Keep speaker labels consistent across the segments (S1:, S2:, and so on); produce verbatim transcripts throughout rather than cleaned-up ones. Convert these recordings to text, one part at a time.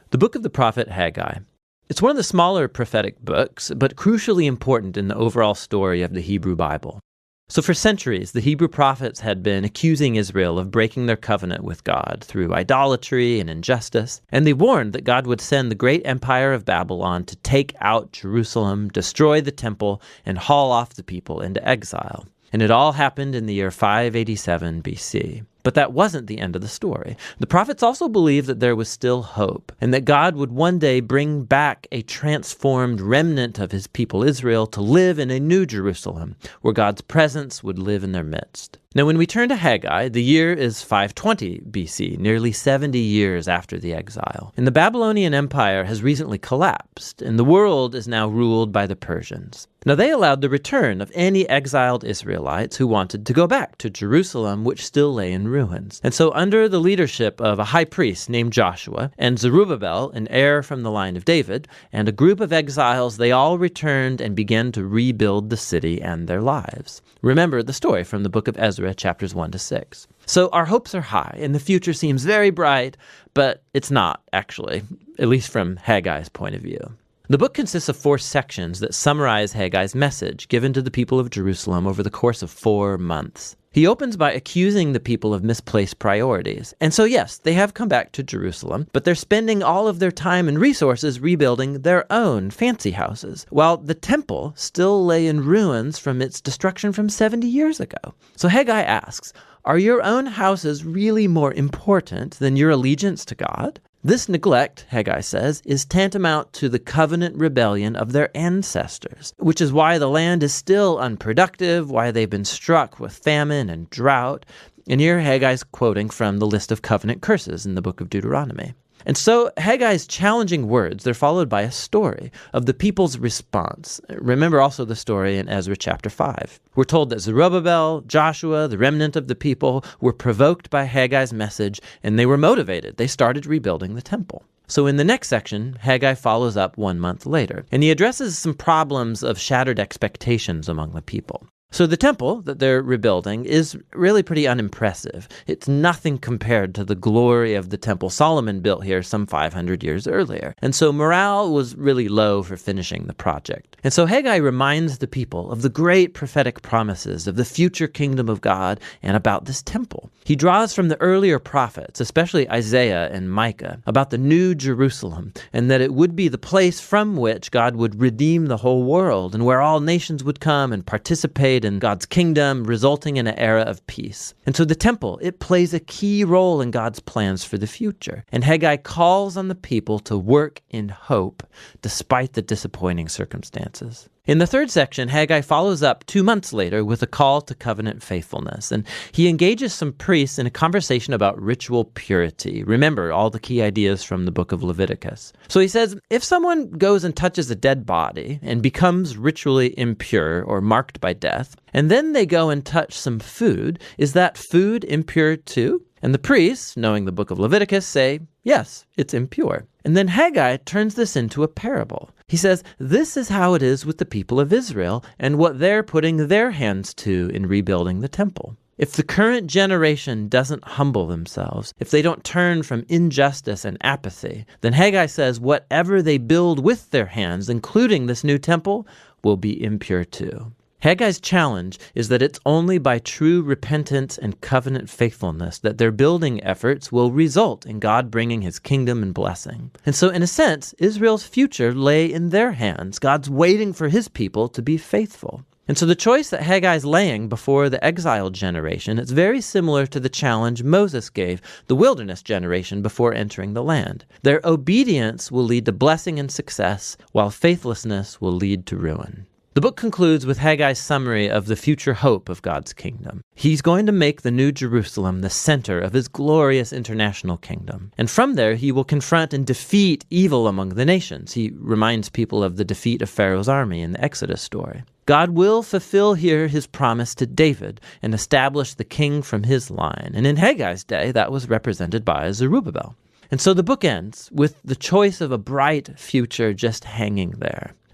S1: The book of the prophet Haggai. It's one of the smaller prophetic books, but crucially important in the overall story of the Hebrew Bible. So for centuries, the Hebrew prophets had been accusing Israel of breaking their covenant with God through idolatry and injustice, and they warned that God would send the great empire of Babylon to take out Jerusalem, destroy the temple, and haul off the people into exile. And it all happened in the year five eighty-seven B C. But that wasn't the end of the story. The prophets also believed that there was still hope, and that God would one day bring back a transformed remnant of his people Israel to live in a new Jerusalem, where God's presence would live in their midst. Now, when we turn to Haggai, the year is five twenty B C, nearly seventy years after the exile. And the Babylonian Empire has recently collapsed, and the world is now ruled by the Persians. Now, they allowed the return of any exiled Israelites who wanted to go back to Jerusalem, which still lay in ruins. And so under the leadership of a high priest named Joshua and Zerubbabel, an heir from the line of David, and a group of exiles, they all returned and began to rebuild the city and their lives. Remember the story from the book of Ezra, chapters one to six. So our hopes are high, and the future seems very bright, but it's not, actually, at least from Haggai's point of view. The book consists of four sections that summarize Haggai's message given to the people of Jerusalem over the course of four months. He opens by accusing the people of misplaced priorities. And so yes, they have come back to Jerusalem, but they're spending all of their time and resources rebuilding their own fancy houses, while the temple still lay in ruins from its destruction from seventy years ago. So Haggai asks, are your own houses really more important than your allegiance to God? This neglect, Haggai says, is tantamount to the covenant rebellion of their ancestors, which is why the land is still unproductive, why they've been struck with famine and drought. And here Haggai's quoting from the list of covenant curses in the book of Deuteronomy. And so Haggai's challenging words, they're followed by a story of the people's response. Remember also the story in Ezra chapter five. We're told that Zerubbabel, Joshua, the remnant of the people, were provoked by Haggai's message, and they were motivated. They started rebuilding the temple. So in the next section, Haggai follows up one month later, and he addresses some problems of shattered expectations among the people. So the temple that they're rebuilding is really pretty unimpressive. It's nothing compared to the glory of the temple Solomon built here some five hundred years earlier. And so morale was really low for finishing the project. And so Haggai reminds the people of the great prophetic promises of the future kingdom of God and about this temple. He draws from the earlier prophets, especially Isaiah and Micah, about the new Jerusalem, and that it would be the place from which God would redeem the whole world and where all nations would come and participate in God's kingdom, resulting in an era of peace. And so the temple, it plays a key role in God's plans for the future. And Haggai calls on the people to work in hope despite the disappointing circumstances. In the third section, Haggai follows up two months later with a call to covenant faithfulness, and he engages some priests in a conversation about ritual purity. Remember all the key ideas from the book of Leviticus. So he says, if someone goes and touches a dead body and becomes ritually impure or marked by death, and then they go and touch some food, is that food impure too? And the priests, knowing the book of Leviticus, say, yes, it's impure. And then Haggai turns this into a parable. He says, this is how it is with the people of Israel and what they're putting their hands to in rebuilding the temple. If the current generation doesn't humble themselves, if they don't turn from injustice and apathy, then Haggai says whatever they build with their hands, including this new temple, will be impure too. Haggai's challenge is that it's only by true repentance and covenant faithfulness that their building efforts will result in God bringing his kingdom and blessing. And so in a sense, Israel's future lay in their hands. God's waiting for his people to be faithful. And so the choice that Haggai's laying before the exiled generation is very similar to the challenge Moses gave the wilderness generation before entering the land. Their obedience will lead to blessing and success, while faithlessness will lead to ruin. The book concludes with Haggai's summary of the future hope of God's kingdom. He's going to make the New Jerusalem the center of his glorious international kingdom. And from there, he will confront and defeat evil among the nations. He reminds people of the defeat of Pharaoh's army in the Exodus story. God will fulfill here his promise to David and establish the king from his line. And in Haggai's day, that was represented by Zerubbabel. And so the book ends with the choice of a bright future just hanging there.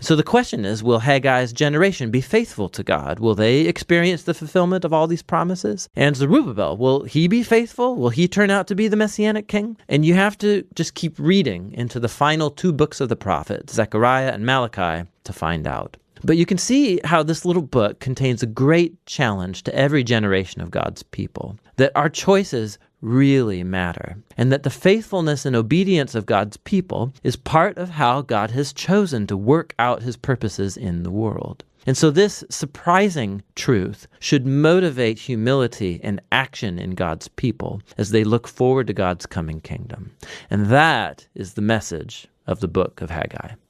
S1: So the question is, will Haggai's generation be faithful to God? Will they experience the fulfillment of all these promises? And Zerubbabel, will he be faithful? Will he turn out to be the Messianic king? And you have to just keep reading into the final two books of the prophet, Zechariah and Malachi, to find out. But you can see how this little book contains a great challenge to every generation of God's people, that our choices really matter, and that the faithfulness and obedience of God's people is part of how God has chosen to work out his purposes in the world. And so this surprising truth should motivate humility and action in God's people as they look forward to God's coming kingdom. And that is the message of the book of Haggai.